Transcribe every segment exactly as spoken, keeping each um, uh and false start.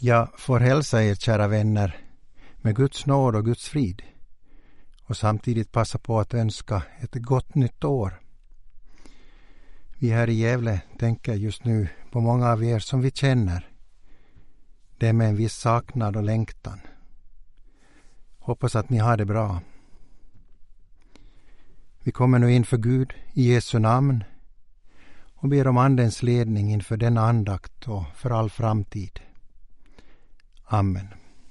Jag får hälsa er, kära vänner, med Guds nåd och Guds frid och samtidigt passa på att önska ett gott nytt år. Vi här i Gävle tänker just nu på många av er som vi känner. Det är med en viss saknad och längtan. Hoppas att ni har det bra. Vi kommer nu inför Gud i Jesu namn och ber om Andens ledning inför denna andakt och för all framtid. Amen.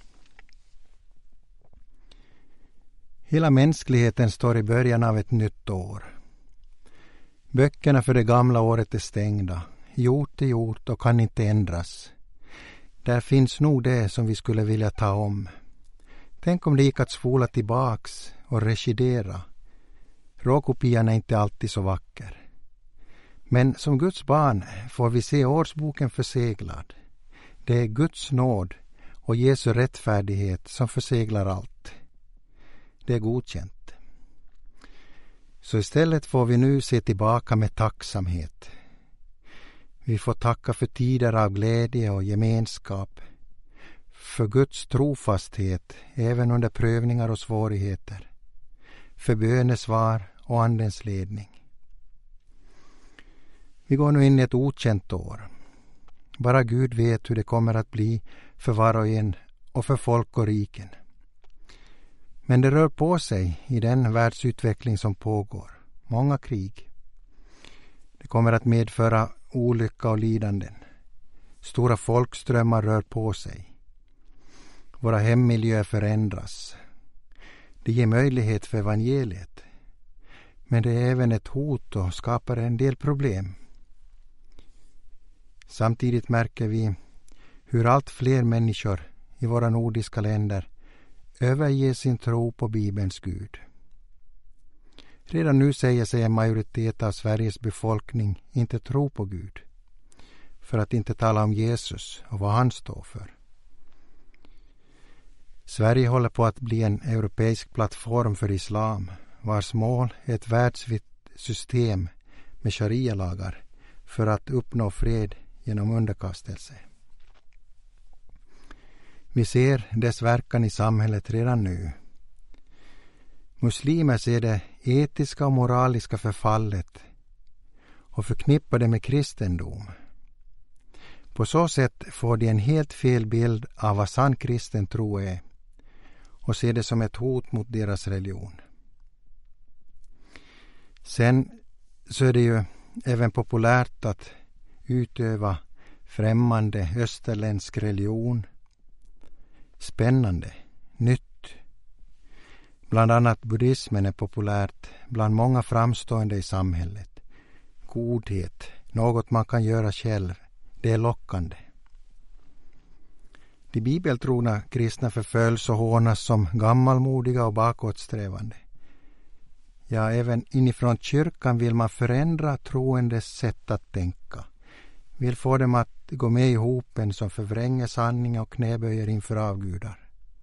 Hela mänskligheten står i början av ett nytt år. Böckerna för det gamla året är stängda. Gjort är gjort och kan inte ändras. Där finns nog det som vi skulle vilja ta om. Tänk om det gick att spola tillbaks och redigera. Råkopian är inte alltid så vacker. Men som Guds barn får vi se årsboken förseglad. Det är Guds nåd och Jesu rättfärdighet som förseglar allt. Det är godkänt. Så istället får vi nu se tillbaka med tacksamhet. Vi får tacka för tider av glädje och gemenskap. För Guds trofasthet även under prövningar och svårigheter. För bönesvar och Andens ledning. Vi går nu in i ett okänt år. Bara Gud vet hur det kommer att bli för var och en och för folk och riken. Men det rör på sig i den världsutveckling som pågår. Många krig. Det kommer att medföra olycka och lidanden. Stora folkströmmar rör på sig. Våra hemmiljöer förändras. Det ger möjlighet för evangeliet. Men det är även ett hot och skapar en del problem. Samtidigt märker vi hur allt fler människor i våra nordiska länder överger sin tro på Bibelns Gud. Redan nu säger sig en majoritet av Sveriges befolkning inte tro på Gud, för att inte tala om Jesus och vad han står för. Sverige håller på att bli en europeisk plattform för islam, vars mål är ett världsvitt system med sharia-lagar för att uppnå fred genom underkastelse. Vi ser dess verkan i samhället redan nu. Muslimer ser det etiska och moraliska förfallet och förknippar det med kristendom. På så sätt får de en helt fel bild av vad sann kristen tro är och ser det som ett hot mot deras religion. Sen så är det ju även populärt att utöva främmande österländsk religion. Spännande, nytt. Bland annat buddhismen är populärt bland många framstående i samhället. Godhet, något man kan göra själv, det är lockande. De bibeltrogna kristna förföljs och hånas som gammalmodiga och bakåtsträvande. Ja, även inifrån kyrkan vill man förändra troendes sätt att tänka. Vill få dem att gå med i hopen som förvränger sanningen och knäböjer inför avgudar.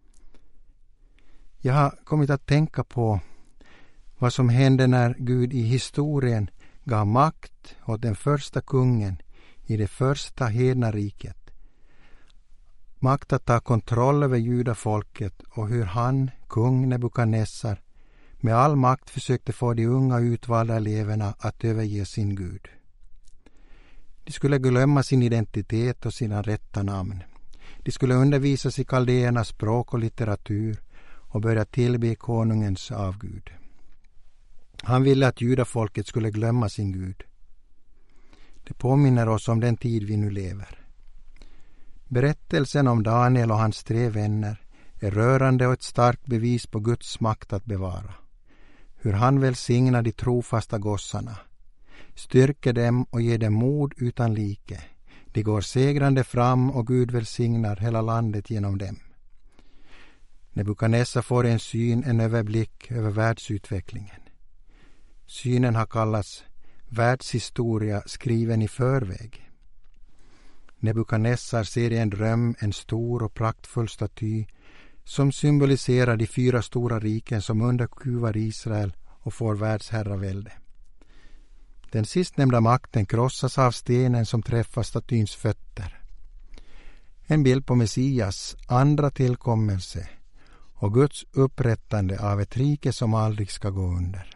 Jag har kommit att tänka på vad som hände när Gud i historien gav makt åt den första kungen i det första hedna riket. Makt att ta kontroll över judafolket och hur han, kung Nebukadnessar, med all makt försökte få de unga utvalda eleverna att överge sin Gud. De skulle glömma sin identitet och sina rätta namn. De skulle undervisas i kaldéernas språk och litteratur och börja tillbe konungens avgud. Han ville att judafolket skulle glömma sin Gud. Det påminner oss om den tid vi nu lever. Berättelsen om Daniel och hans tre vänner är rörande och ett starkt bevis på Guds makt att bevara. Hur han välsignar de trofasta gossarna, styrker dem och ger dem mod utan like. De går segrande fram och Gud välsignar hela landet genom dem. Nebukadnessar får en syn, en överblick över världsutvecklingen. Synen har kallats världshistoria skriven i förväg. Nebukadnessar ser i en dröm en stor och praktfull staty som symboliserar de fyra stora riken som underkuvar Israel och får världsherravälde. Den sistnämnda makten krossas av stenen som träffar statyns fötter. En bild på Messias andra tillkommelse och Guds upprättande av ett rike som aldrig ska gå under.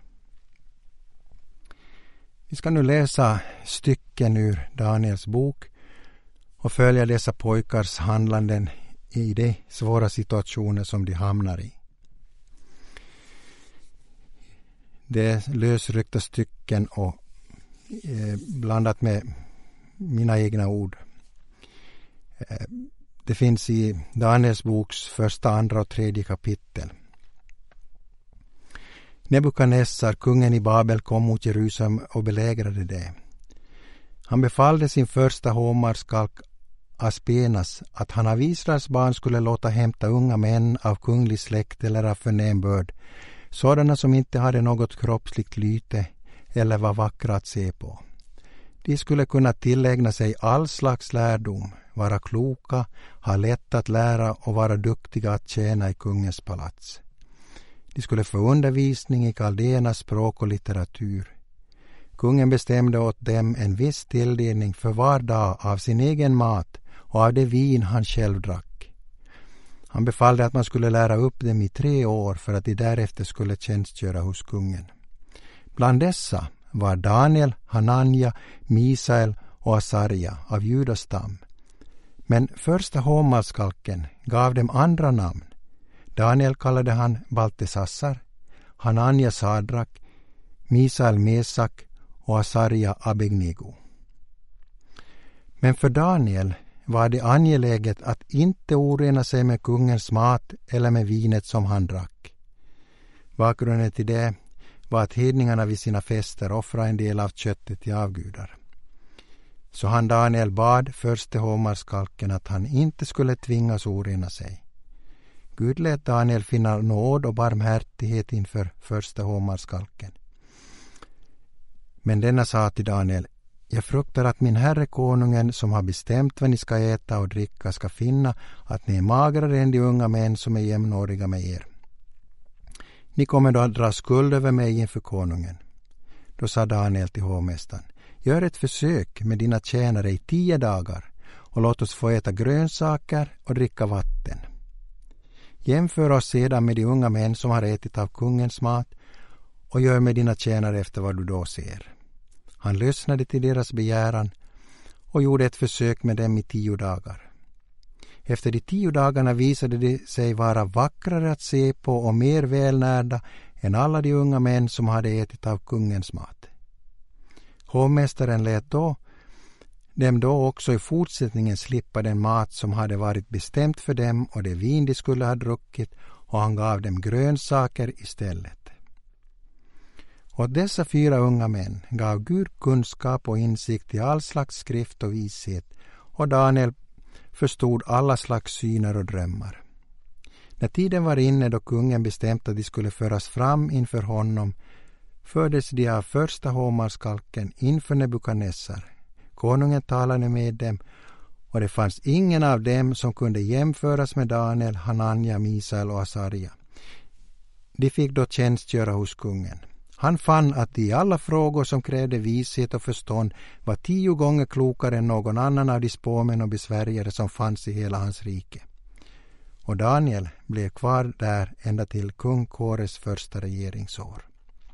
Vi ska nu läsa stycken ur Daniels bok och följa dessa pojkars handlanden i de svåra situationer som de hamnar i. Det är lösryckta stycken och eh, blandat med mina egna ord. Eh, det finns i Daniels boks första, andra och tredje kapitel. Nebukadnessar, kungen i Babel, kom mot Jerusalem och belägrade det. Han befallde sin första hovmarskalk Aspenas att han av Israels barn skulle låta hämta unga män av kunglig släkt eller av förnäm börd, sådana som inte hade något kroppsligt lyte eller var vackra att se på. De skulle kunna tillägna sig all slags lärdom, vara kloka, ha lätt att lära och vara duktiga att tjäna i kungens palats. De skulle få undervisning i kaldéernas språk och litteratur. Kungen bestämde åt dem en viss tilldelning för var dag av sin egen mat och av det vin han själv drack. Han befallde att man skulle lära upp dem i tre år för att de därefter skulle tjänstgöra hos kungen. Bland dessa var Daniel, Hanania, Misael och Asarja av Judas stam. Men första hovmarskalken gav dem andra namn. Daniel kallade han Baltesassar, Hanania Sadrak, Misael Mesak och Asarja Abednego. Men för Daniel var det angeläget att inte orena sig med kungens mat eller med vinet som han drack. Bakgrunden till det var att hedningarna vid sina fester offrade en del av köttet till avgudar. Så han Daniel bad förste hovmarskalken att han inte skulle tvingas orena sig. Gud lät Daniel finna nåd och barmhärtighet inför första hovmarskalken. Men denna sa till Daniel: jag fruktar att min herre konungen som har bestämt vad ni ska äta och dricka ska finna att ni är magrare än de unga män som är jämnåriga med er. Ni kommer då att dra skuld över mig inför konungen. Då sa Daniel till hovmästaren: gör ett försök med dina tjänare i tio dagar och låt oss få äta grönsaker och dricka vatten. Jämför oss sedan med de unga män som har ätit av kungens mat och gör med dina tjänare efter vad du då ser. Han lyssnade till deras begäran och gjorde ett försök med dem i tio dagar. Efter de tio dagarna visade de sig vara vackrare att se på och mer välnärda än alla de unga män som hade ätit av kungens mat. Hovmästaren lät då dem då också i fortsättningen slippa den mat som hade varit bestämt för dem och det vin de skulle ha druckit, och han gav dem grönsaker istället. Och dessa fyra unga män gav Gud kunskap och insikt i all slags skrift och vishet, och Daniel förstod alla slags syner och drömmar. När tiden var inne då kungen bestämt att de skulle föras fram inför honom, fördes de av första hovmarskalken inför Nebukadnessar. Konungen talade med dem, och det fanns ingen av dem som kunde jämföras med Daniel, Hanania, Misael och Asarja. De fick då tjänstgöra hos kungen. Han fann att de i alla frågor som krävde vishet och förstånd var tio gånger klokare än någon annan av de spåmän och besvärjare som fanns i hela hans rike. Och Daniel blev kvar där ända till kung Kores första regeringsår.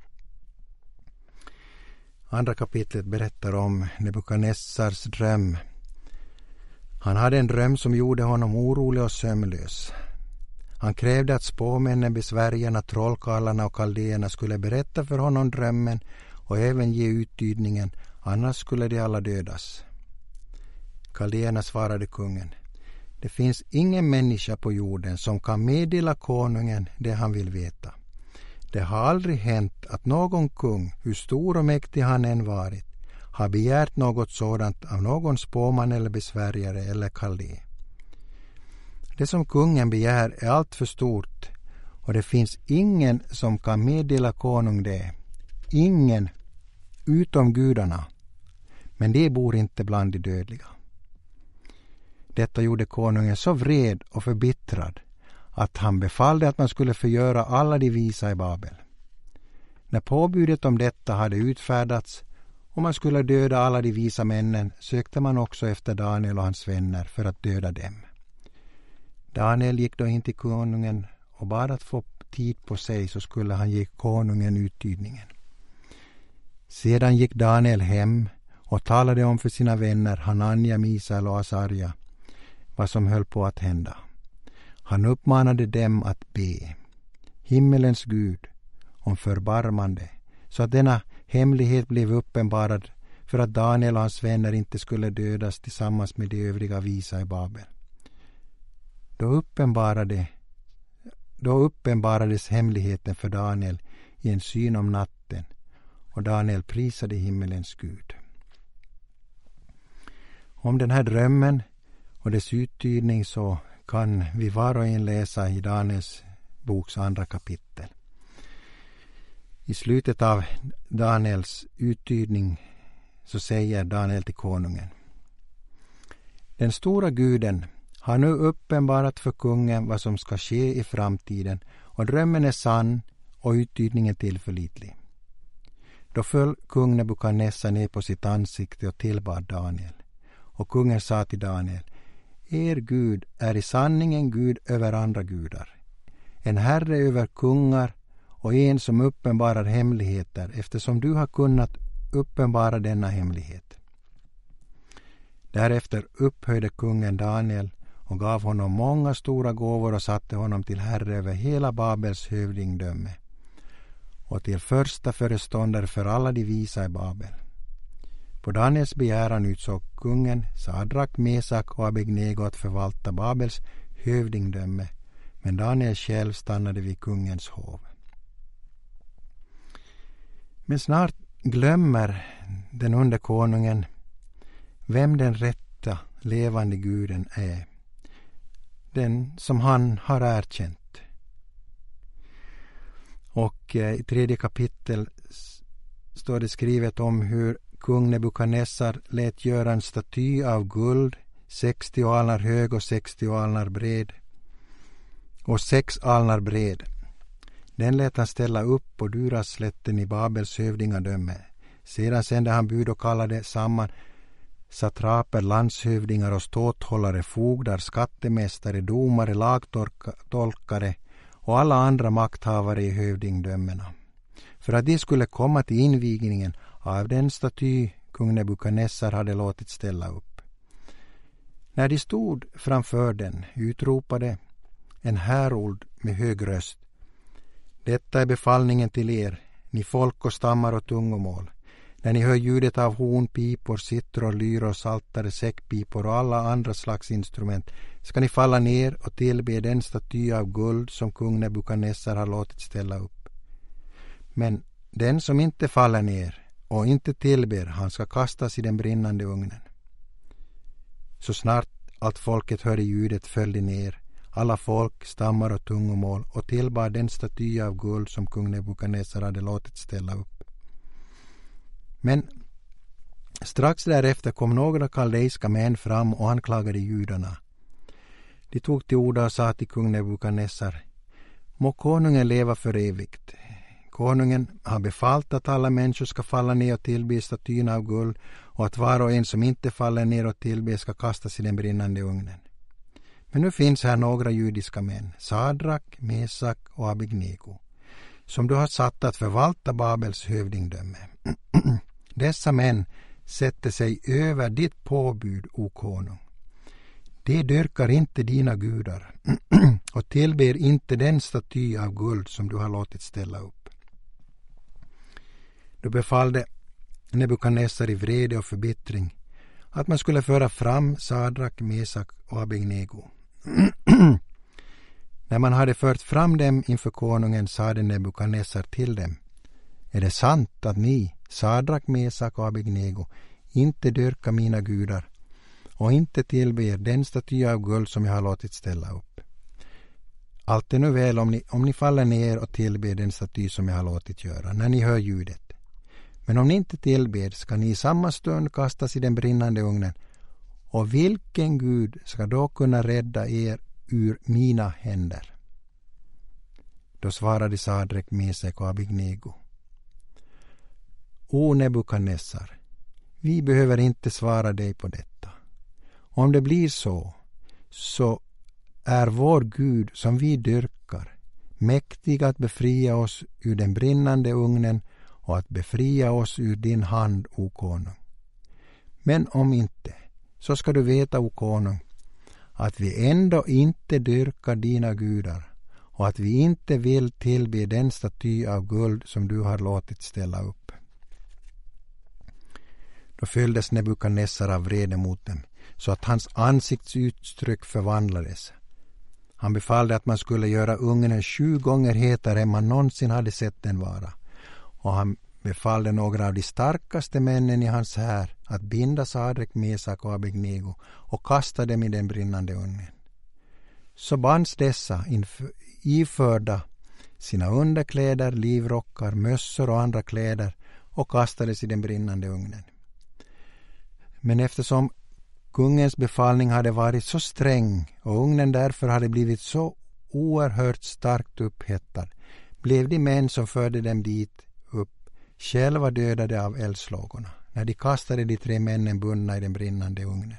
Andra kapitlet berättar om Nebukadnessars dröm. Han hade en dröm som gjorde honom orolig och sömnlös. Han krävde att spåmännen, besvärjarna, trollkarlarna och kaldéerna skulle berätta för honom drömmen och även ge uttydningen, annars skulle de alla dödas. Kaldéerna svarade kungen: det finns ingen människa på jorden som kan meddela konungen det han vill veta. Det har aldrig hänt att någon kung, hur stor och mäktig han än varit, har begärt något sådant av någon spåman eller besvärjare eller kaldé. Det som kungen begär är allt för stort, och det finns ingen som kan meddela konung det. Ingen utom gudarna, men de bor inte bland de dödliga. Detta gjorde konungen så vred och förbittrad att han befallde att man skulle förgöra alla de visa i Babel. När påbudet om detta hade utfärdats och man skulle döda alla de visa männen, sökte man också efter Daniel och hans vänner för att döda dem. Daniel gick då in till konungen och bad att få tid på sig, så skulle han ge konungen uttydningen. Sedan gick Daniel hem och talade om för sina vänner Hanania, Misael och Asarja vad som höll på att hända. Han uppmanade dem att be himmelens Gud om förbarmande, så att denna hemlighet blev uppenbarad, för att Daniel och hans vänner inte skulle dödas tillsammans med de övriga visa i Babel. Då, uppenbarade, då uppenbarades hemligheten för Daniel i en syn om natten, och Daniel prisade himmelens Gud. Om den här drömmen och dess uttydning så kan vi var och en läsa i Daniels boks andra kapitel. I slutet av Daniels uttydning så säger Daniel till konungen: Den stora guden har nu uppenbarat för kungen vad som ska ske i framtiden, och drömmen är sann och uttydningen tillförlitlig. Då föll kung Nebukadnessar ner på sitt ansikte och tillbad Daniel. Och kungen sa till Daniel: Er Gud är i sanning en Gud över andra gudar, en herre över kungar och en som uppenbarar hemligheter, eftersom du har kunnat uppenbara denna hemlighet. Därefter upphöjde kungen Daniel och gav honom många stora gåvor och satte honom till herre över hela Babels hövdingdöme och till första föreståndare för alla de visa i Babel. På Daniels begäran utsåg kungen Sadrak, Mesak och Abednego att förvalta Babels hövdingdöme, men Daniel själv stannade vid kungens hov. Men snart glömmer den onde konungen vem den rätta levande guden är, den som han har erkänt. Och eh, i tredje kapitel står det skrivet om hur kung Nebukadnessar lät göra en staty av guld, sextio alnar hög och sextio alnar bred och sex alnar bred. Den lät han ställa upp på Duraslätten i Babels hövdingadöme. Sedan sände han bud och kallade samman satraper, landshövdingar och ståthållare, fogdar, skattemästare, domare, lagtolkare och alla andra makthavare i hövdingdömena, för att de skulle komma till invigningen av den staty kung Nebukadnessar hade låtit ställa upp. När de stod framför den utropade en härold med hög röst: Detta är befallningen till er, ni folk och stammar och tungomål. När ni hör ljudet av horn, pipor, sitror, lyror, saltare, säckpipor och alla andra slags instrument, ska ni falla ner och tillbe den staty av guld som kung Nebukadnessar har låtit ställa upp. Men den som inte faller ner och inte tillber, han ska kastas i den brinnande ugnen. Så snart allt folket hörde ljudet föll de ner, alla folk, stammar och tungomål, och tillbad den staty av guld som kung Nebukadnessar hade låtit ställa upp. Men strax därefter kom några kaldeiska män fram och anklagade judarna. De tog till orda och sa till kung Nebukadnessar: Må konungen leva för evigt. Konungen har befallt att alla människor ska falla ner och tillbe statyn av guld, och att var och en som inte faller ner och tillbe ska kastas i den brinnande ugnen. Men nu finns här några judiska män, Sadrak, Mesak och Abednego, som du har satt att förvalta Babels hövdingdöme. Dessa män sätter sig över ditt påbud, o konung. De dyrkar inte dina gudar och tillber inte den staty av guld som du har låtit ställa upp. Då befallde Nebukadnessar i vrede och förbittring att man skulle föra fram Sadrak, Mesak och Abednego. När man hade fört fram dem inför konungen sade Nebukadnessar till dem: Är det sant att ni, Sadrak, Mesak och Abednego, inte dyrkar mina gudar och inte tillber den staty av guld som jag har låtit ställa upp? Allt är nu väl om ni, om ni faller ner och tillber den staty som jag har låtit göra när ni hör ljudet. Men om ni inte tillber ska ni i samma stund kastas i den brinnande ugnen, och vilken Gud ska då kunna rädda er ur mina händer? Då svarade Sadrak, Mesak och Abednego: O Nebukadnessar, vi behöver inte svara dig på detta. Om det blir så, så är vår Gud som vi dyrkar, mäktig att befria oss ur den brinnande ugnen och att befria oss ur din hand, o konung. Men om inte, så ska du veta, o konung, att vi ändå inte dyrkar dina gudar och att vi inte vill tillbe den staty av guld som du har låtit ställa upp. Då fylldes Nebukadnessar av vrede mot dem, så att hans ansiktsuttryck förvandlades. Han befallde att man skulle göra ugnen sju gånger hetare än man någonsin hade sett den vara. Och han befallde några av de starkaste männen i hans här att binda Sadrek, Mesak och Abednego och kasta dem i den brinnande ugnen. Så bands dessa inför, iförda sina underkläder, livrockar, mössor och andra kläder och kastades i den brinnande ugnen. Men eftersom kungens befallning hade varit så sträng och ugnen därför hade blivit så oerhört starkt upphettad, blev de män som förde dem dit upp själva dödade av eldslågorna när de kastade de tre männen bundna i den brinnande ugnen.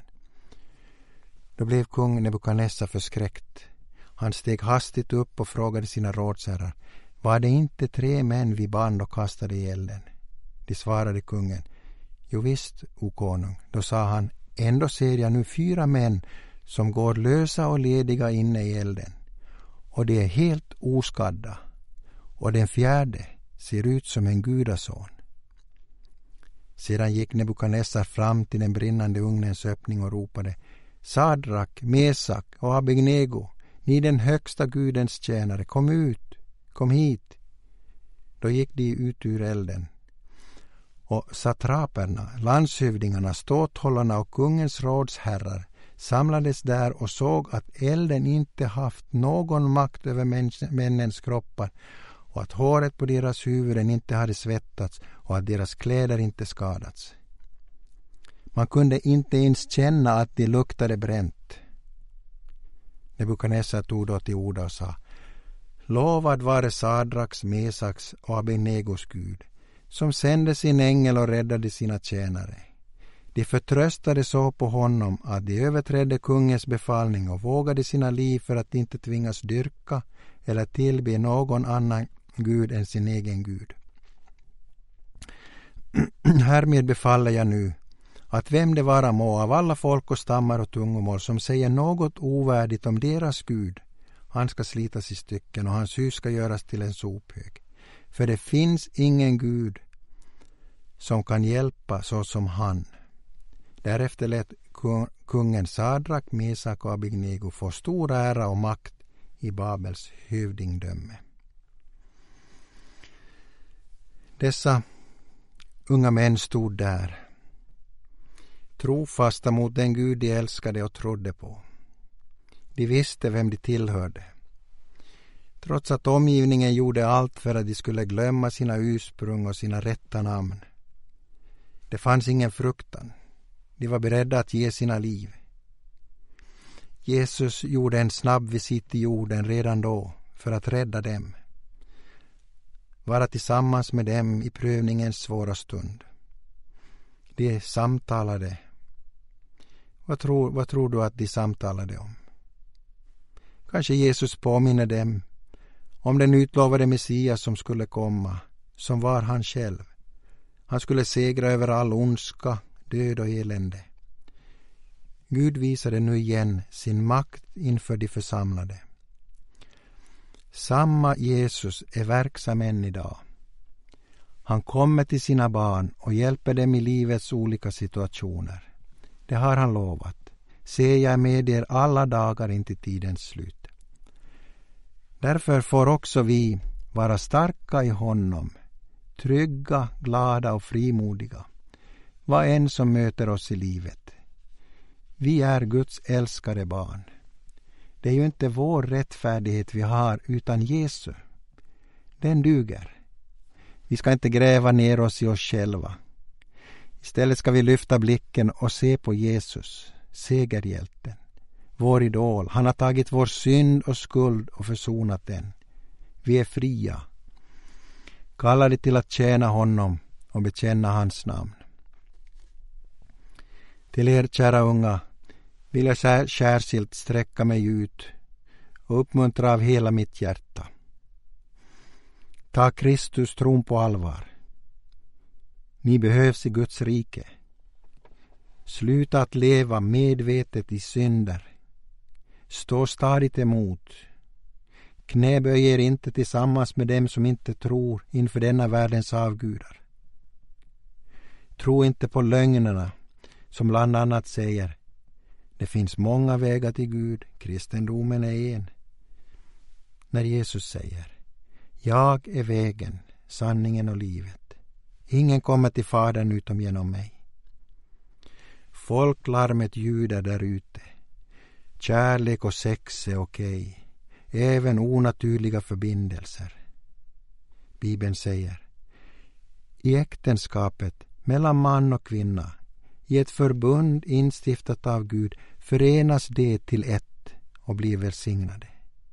Då blev kung Nebukadnessar förskräckt. Han steg hastigt upp och frågade sina rådsherrar: var det inte tre män vi band och kastade i elden? De svarade kungen: jo visst, o konung. Då sa han: ändå ser jag nu fyra män som går lösa och lediga inne i elden, och de är helt oskadda, och den fjärde ser ut som en gudason. Sedan gick Nebukadnessar fram till den brinnande ugnens öppning och ropade: Sadrak, Mesak och Abednego, ni den högsta gudens tjänare, kom ut, kom hit. Då gick de ut ur elden. Och satraperna, landshövdingarna, ståthållarna och kungens rådsherrar samlades där och såg att elden inte haft någon makt över männens kroppar och att håret på deras huvuden inte hade svettats och att deras kläder inte skadats. Man kunde inte ens känna att de luktade bränt. Nebukadnessar tog då till orda och sa: lovad vare Sadraks, Mesaks och Abednegos Gud, som sände sin ängel och räddade sina tjänare. De förtröstade så på honom att de överträdde kungens befallning och vågade sina liv för att inte tvingas dyrka eller tillbe någon annan Gud än sin egen Gud. Härmed befaller jag nu att vem det vara må av alla folk och stammar och tungomål som säger något ovärdigt om deras Gud, han ska slitas i stycken och hans hus ska göras till en sophög. För det finns ingen Gud som kan hjälpa så som han. Därefter lät kungen Sadrak, Mesak och Abednego få stor ära och makt i Babels hövdingdöme. Dessa unga män stod där, trofasta mot den Gud de älskade och trodde på. De visste vem de tillhörde. Trots att omgivningen gjorde allt för att de skulle glömma sina ursprung och sina rätta namn. Det fanns ingen fruktan. De var beredda att ge sina liv. Jesus gjorde en snabb visit i jorden redan då för att rädda dem. Vara tillsammans med dem i prövningens svåra stund. De samtalade. Vad tror, vad tror du att de samtalade om? Kanske Jesus påminner dem om den utlovade Messias som skulle komma, som var han själv. Han skulle segra över all ondska, död och elände. Gud visade nu igen sin makt inför de församlade. Samma Jesus är verksam än idag. Han kommer till sina barn och hjälper dem i livets olika situationer. Det har han lovat. Se, jag är med er alla dagar in till tidens slut. Därför får också vi vara starka i honom, trygga, glada och frimodiga, vad än som möter oss i livet. Vi är Guds älskade barn. Det är ju inte vår rättfärdighet vi har utan Jesu. Den duger. Vi ska inte gräva ner oss i oss själva. Istället ska vi lyfta blicken och se på Jesus, segerhjälten. Vår idol. Han har tagit vår synd och skuld och försonat den. Vi är fria. Kallade till att tjäna honom och bekänna hans namn. Till er kära unga vill jag särskilt sträcka mig ut och uppmuntra av hela mitt hjärta. Ta Kristus tron på allvar. Ni behövs i Guds rike. Sluta att leva medvetet i synder. Stå stadigt emot. Knäböj er inte tillsammans med dem som inte tror inför denna världens avgudar. Tro inte på lögnerna som bland annat säger: det finns många vägar till Gud, kristendomen är en. När Jesus säger: jag är vägen, sanningen och livet. Ingen kommer till Fadern utom genom mig. Folklarmet ljuder där ute. Kärlek och sex är okej. Även onaturliga förbindelser. Bibeln säger: i äktenskapet mellan man och kvinna, i ett förbund instiftat av Gud, förenas det till ett och blir välsignade.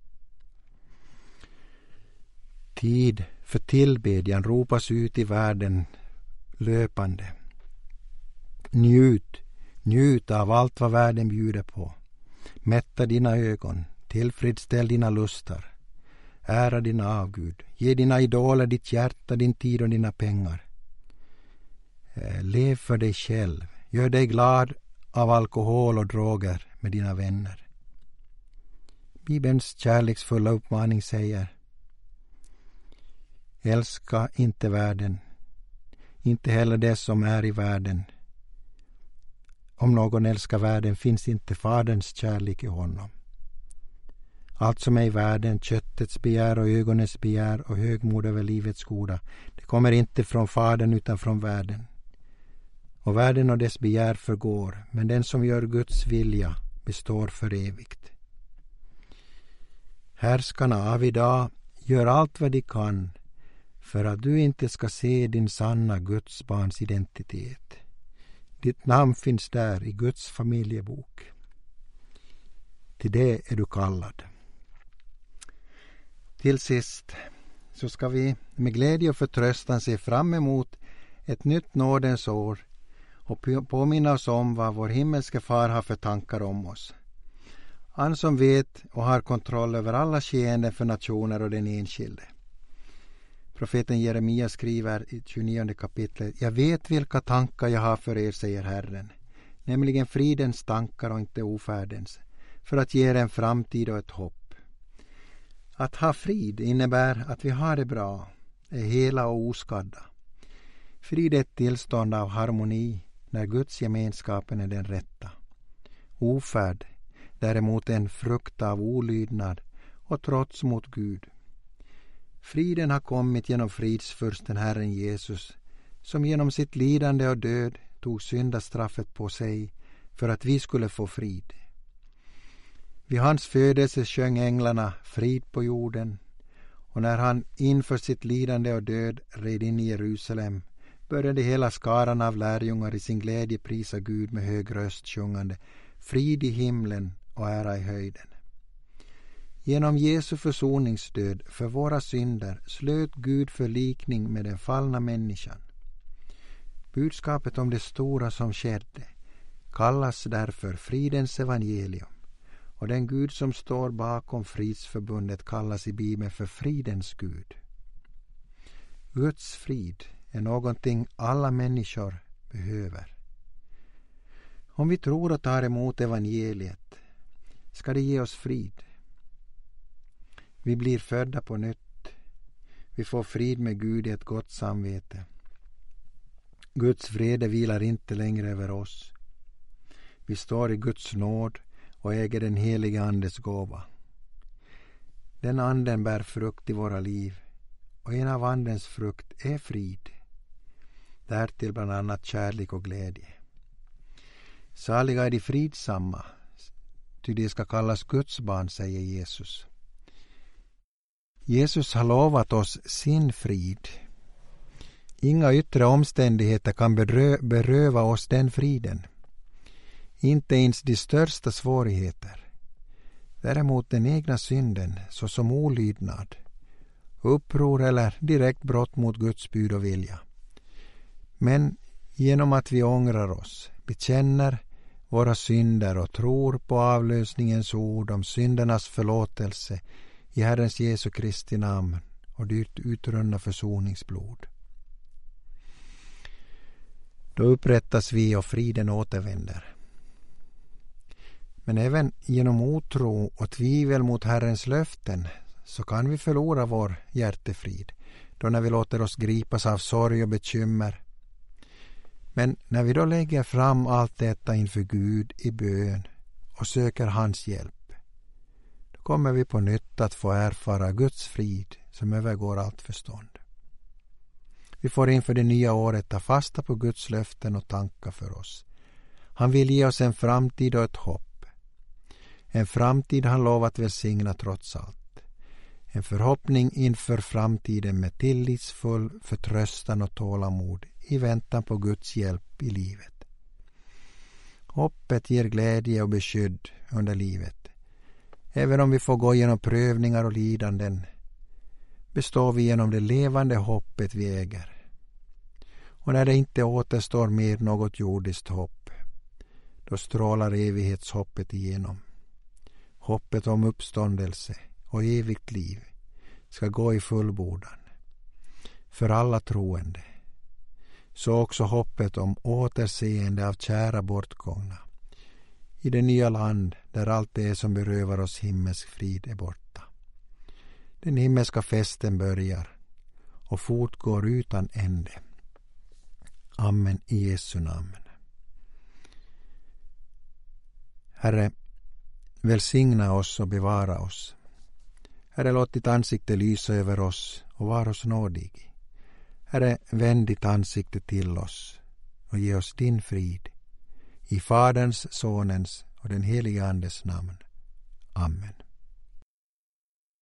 Tid för tillbedjan ropas ut i världen löpande. Njut, njut av allt vad världen bjuder på. Mätta dina ögon, tillfredsställ dina lustar. Ära din avgud, ge dina idoler ditt hjärta, din tid och dina pengar. Lev för dig själv, gör dig glad av alkohol och droger med dina vänner. Bibelns kärleksfulla uppmaning säger: älska inte världen, inte heller det som är i världen. Om någon älskar världen finns inte Faderns kärlek i honom. Allt som är i världen, köttets begär och ögonens begär och högmod över livets goda, det kommer inte från Fadern utan från världen. Och världen och dess begär förgår, men den som gör Guds vilja består för evigt. Härskarna av idag gör allt vad de kan för att du inte ska se din sanna Guds barns identitet. Ditt namn finns där i Guds familjebok. Till det är du kallad. Till sist så ska vi med glädje och förtröstan se fram emot ett nytt nådens år och påminna oss om vad vår himmelske far har för tankar om oss. Han som vet och har kontroll över alla skeenden för nationer och den enskilde. Profeten Jeremia skriver i tjugonionde kapitlet: jag vet vilka tankar jag har för er, säger Herren, nämligen fridens tankar och inte ofärdens, för att ge er en framtid och ett hopp. Att ha frid innebär att vi har det bra, är hela och oskadda. Frid är ett tillstånd av harmoni när Guds gemenskapen är den rätta. Ofärd däremot en frukt av olydnad och trots mot Gud. Friden har kommit genom fridsfursten Herren Jesus, som genom sitt lidande och död tog syndastraffet på sig för att vi skulle få frid. Vid hans födelse sjöng änglarna frid på jorden, och när han inför sitt lidande och död red in i Jerusalem började hela skaran av lärjungar i sin glädje prisa Gud med hög röst sjungande: frid i himlen och ära i höjden. Genom Jesu försoningsdöd för våra synder slöt Gud förlikning med den fallna människan. Budskapet om det stora som skedde kallas därför fridens evangelium, och den Gud som står bakom fridsförbundet kallas i Bibeln för fridens Gud. Guds frid är någonting alla människor behöver. Om vi tror och tar emot evangeliet ska det ge oss frid. Vi blir födda på nytt. Vi får frid med Gud i ett gott samvete. Guds vrede vilar inte längre över oss. Vi står i Guds nåd och äger den heliga andes gåva. Den anden bär frukt i våra liv, och en av andens frukt är frid. Därtill bland annat kärlek och glädje. Saliga är de fridsamma, ty de ska kallas Guds barn, säger Jesus. Jesus har lovat oss sin frid. Inga yttre omständigheter kan berö- beröva oss den friden. Inte ens de största svårigheter. Däremot den egna synden, såsom olydnad, uppror eller direkt brott mot Guds bud och vilja. Men genom att vi ångrar oss, bekänner våra synder och tror på avlösningens ord om syndernas förlåtelse i Herrens Jesu Kristi namn och dyrt utrunna försoningsblod. Då upprättas vi och friden återvänder. Men även genom otro och tvivel mot Herrens löften så kan vi förlora vår hjärtefrid, då när vi låter oss gripas av sorg och bekymmer. Men när vi då lägger fram allt detta inför Gud i bön och söker hans hjälp, då kommer vi på nytt att få erfara Guds frid som övergår allt förstånd. Vi får inför det nya året ta fasta på Guds löften och tankar för oss. Han vill ge oss en framtid och ett hopp. En framtid han lovat välsigna trots allt. En förhoppning inför framtiden med tillitsfull förtröstan och tålamod i väntan på Guds hjälp i livet. Hoppet ger glädje och beskydd under livet. Även om vi får gå genom prövningar och lidanden består vi genom det levande hoppet vi äger. Och när det inte återstår mer något jordiskt hopp, då strålar evighetshoppet igenom. Hoppet om uppståndelse och evigt liv ska gå i fullbordan för alla troende. Så också hoppet om återseende av kära bortgångna i det nya land där allt det som berövar oss himmelsk frid är borta. Den himmelska festen börjar och fortgår utan ände. Amen i Jesu namn. Herre, välsigna oss och bevara oss. Herre, låt ditt ansikte lysa över oss och var oss nådig. Herre, vänd ditt ansikte till oss och ge oss din frid. I Faderns, Sonens och den helige Andes namn. Amen.